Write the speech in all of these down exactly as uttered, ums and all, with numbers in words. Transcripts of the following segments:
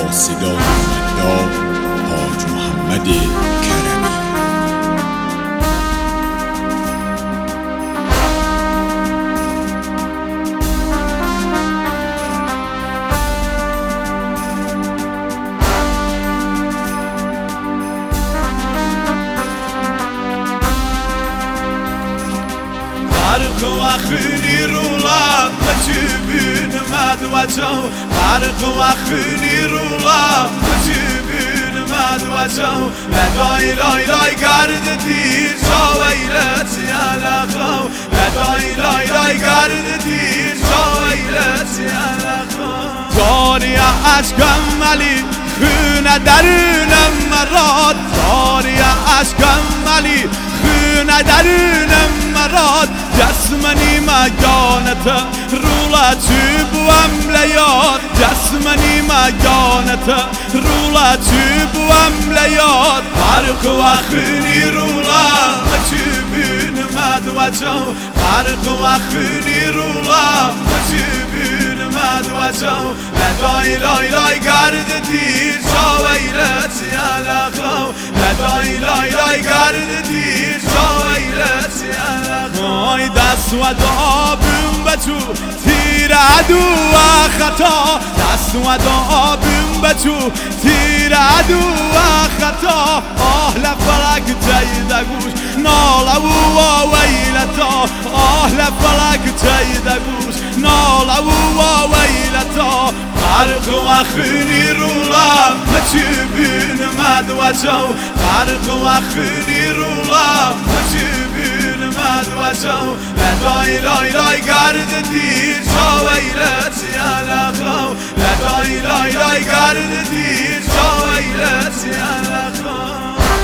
با صدای مندار حاج محمد کرمی. برق و خیلی رولا بجیبین مدوجه برق و خیلی رولا بجیبین مدوجه لدای لای لای گرد دیر شاویلت یلقا لدای لای لای گرد دیر شاویلت یلقا جاری عشقم علی خونه درونم مراد جاری عشقم علی خونه درونم مراد جسمنی مکانت رولا چی بوام لیاد جسمنی مکانت رولا چی بوام لیاد برق و خیلی رولا چی بین مدوجه برق و خیلی رولا چی بین مدوجه لدای لای لای گرد دیر شاویلت یلقا لدای لای لای گرد دیر شاویلت یلقا آی دست و دابم بچو تیر عدو و خطا دست و دابم بچو تیر عدو و خطا آه لفلک تیده گوش ناله و ویلتا آه لفلک تیده گوش ناله و ویلتا برق و خیلی رولا چی بین مدوجه برق و خیلی رولا چی بین مدوجه لدای لای لای گرد دیر شاویلت یلقا لدای لای لای گرد دیر شاویلت یلقا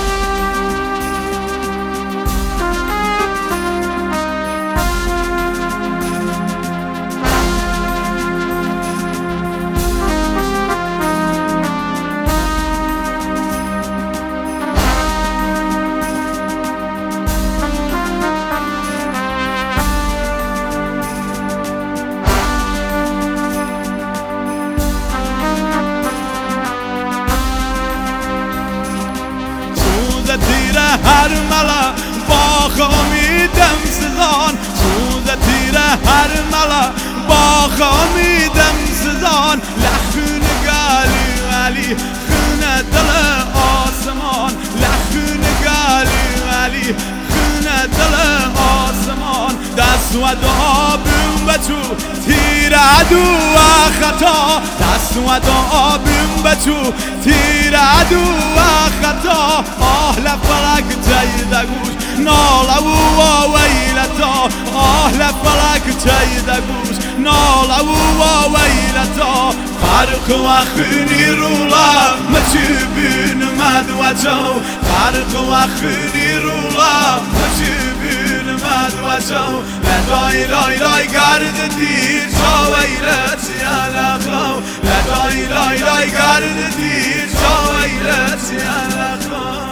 تیر هر ملا با خامیدم سزان سوز تیر هر ملا با خامیدم سزان لخون گالی علی خونه دل آسمان لخون گالی علی خونه دل آسمان دست و دابم بچو تیر عدو و خطا دست و دابم بچو تیر عدو و خطا آه لفلک تیده گوش ناله و ویلتا آه لفلک تیده گوش ناله و ویلتا برق و خیلی رولا چی بین مدوجه برق و خیلی رولا چی بین مدوجه لدای لای لای گرد دیر شاویلت یلقا لدای لای لای گرد دیر شاویلت یلقا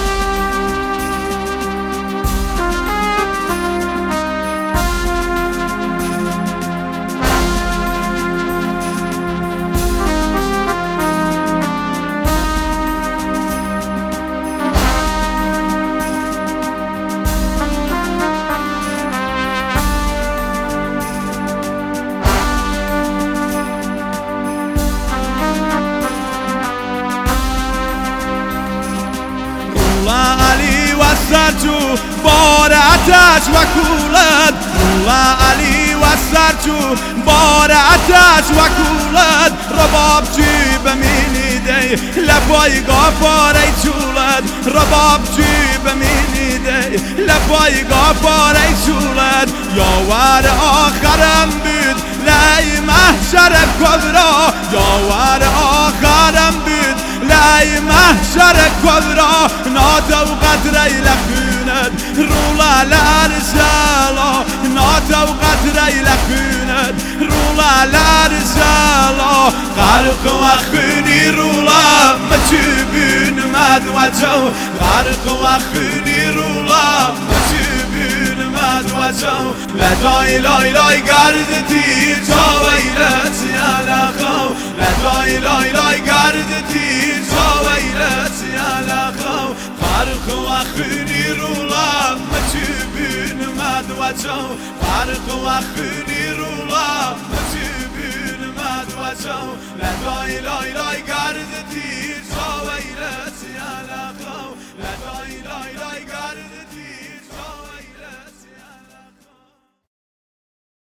سرچو بار آتش و کولد رولا علی و سرچو بار آتش و کولد رباب چی بمینیده لپای گافاره چولد رباب چی بمینیده لپای گافاره چولد یاور آخرم بود لای محشر کبرا یاور آخرم بود لای محشر کبرا ناتا و قدره لخوند رولا لرسالا ناتا و قدره لخوند رولا لرسالا غرق و خیلی رولا چی بین مدوجه غرق و خیلی رولا چی بین مدوجه لدای لای لای گرد دیر شاویلت یلقا لدای لای لای گرد تیر جا ویلت یالا خو فرق و خونی رولا مچبین مد وجو فرق و خونی رولا مچبین مد وجو لای لای لای گرد تیر